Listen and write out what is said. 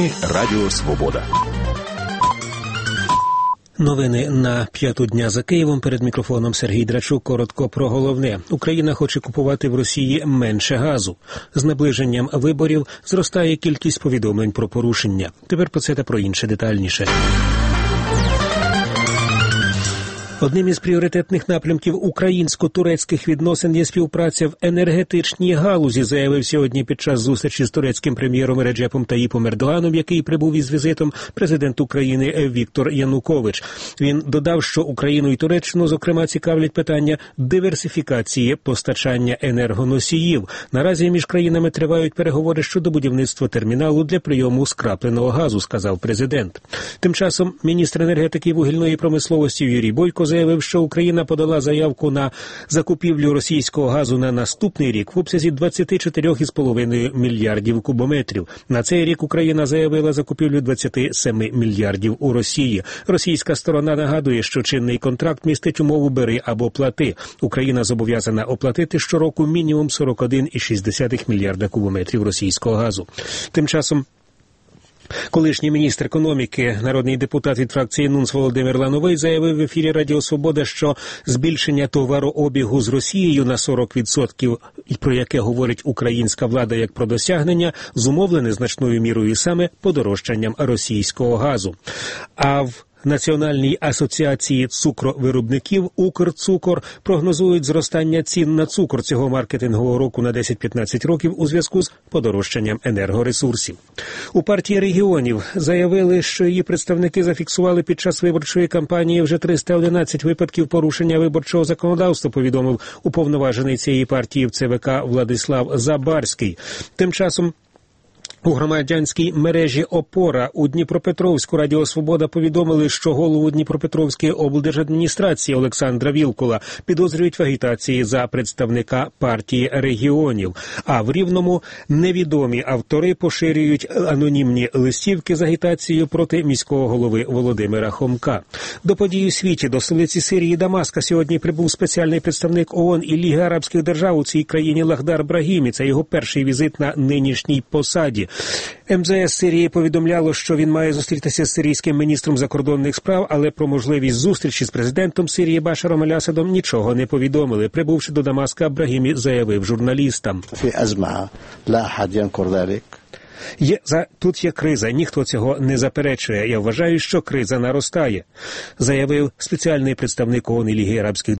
Новини Радіо Свобода. Новини на 5-ту дня за Києвом. Перед мікрофоном Сергій Драчук. Коротко про головне. Україна хоче купувати в Росії менше газу. З наближенням виборів зростає кількість повідомлень про порушення. Тепер про це та про інше детальніше. Одним із пріоритетних напрямків українсько-турецьких відносин є співпраця в енергетичній галузі, заявив сьогодні під час зустрічі з турецьким прем'єром Реджепом Таїпом Ердоганом, який прибув із візитом, президент України Віктор Янукович. Він додав, що Україну і Туреччину, зокрема, цікавлять питання диверсифікації постачання енергоносіїв. Наразі між країнами тривають переговори щодо будівництва терміналу для прийому скрапленого газу, сказав президент. Тим часом міністр енергетики і вугільної промисловості Юрій Бойко заявив, що Україна подала заявку на закупівлю російського газу на наступний рік в обсязі 24,5 мільярдів кубометрів. На цей рік Україна заявила закупівлю 27 мільярдів у Росії. Російська сторона нагадує, що чинний контракт містить умову «бери або плати». Україна зобов'язана оплатити щороку мінімум 41,6 мільярда кубометрів російського газу. Тим часом колишній міністр економіки, народний депутат від фракції НУНС Володимир Лановий заявив в ефірі Радіо Свобода, що збільшення товарообігу з Росією на 40%, про яке говорить українська влада як про досягнення, зумовлене значною мірою саме подорожчанням російського газу. А в Національній асоціації цукровиробників «Укрцукор» прогнозують зростання цін на цукор цього маркетингового року на 10-15 років у зв'язку з подорожчанням енергоресурсів. У партії регіонів заявили, що її представники зафіксували під час виборчої кампанії вже 311 випадків порушення виборчого законодавства, повідомив уповноважений цієї партії в ЦВК Владислав Забарський. Тим часом у громадянській мережі «Опора» у Дніпропетровську Радіо Свобода повідомили, що голову Дніпропетровської облдержадміністрації Олександра Вілкула підозрюють в агітації за представника партії регіонів. А в Рівному невідомі автори поширюють анонімні листівки з агітацією проти міського голови Володимира Хомка. До подій у світі, до столиці Сирії Дамаска сьогодні прибув спеціальний представник ООН і Ліги Арабських Держав у цій країні Лахдар Брагімі. Це його перший візит на нинішній посаді. МЗС Сирії повідомляло, що він має зустрітися з сирійським міністром закордонних справ, але про можливість зустрічі з президентом Сирії Башаром Аль-Асадом нічого не повідомили. Прибувши до Дамаска, Брагімі заявив журналістам: Тут є криза, ніхто цього не заперечує. Я вважаю, що криза наростає, заявив спеціальний представник ООН і Ліги Арабських